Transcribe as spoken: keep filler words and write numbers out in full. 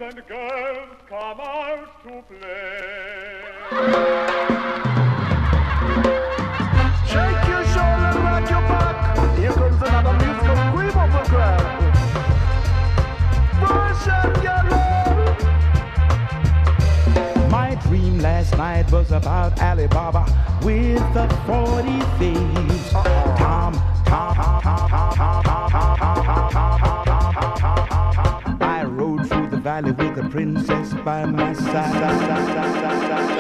and girls come out to play. Shake your shoulder, rock your back. Here comes another musical cream of a crowd. Russian yellow. My dream last night was about Alibaba with the forty thieves. Tom, Tom, Tom, Tom, Tom, Tom, Tom, Tom, Tom, Tom, Tom. I rode through the valley with the princess by my side.